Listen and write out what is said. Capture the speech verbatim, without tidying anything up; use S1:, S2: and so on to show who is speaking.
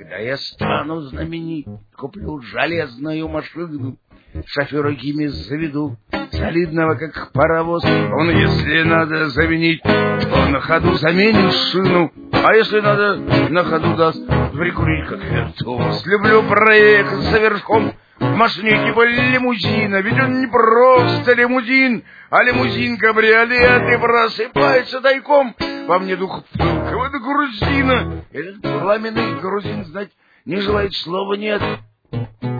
S1: Когда я стану знаменит, куплю железную машину, шофера Гиме заведу, солидного, как паровоз. Он, если надо заменить, то на ходу заменит шину, а если надо, на ходу даст прикурить, как виртуоз. Люблю проехаться верхом в машине типа лимузина, ведь он не просто лимузин, а лимузин-кабриолет, и просыпается тайком во мне дух пылкого грузина. Этот пламенный грузин знать не желает, слова нет.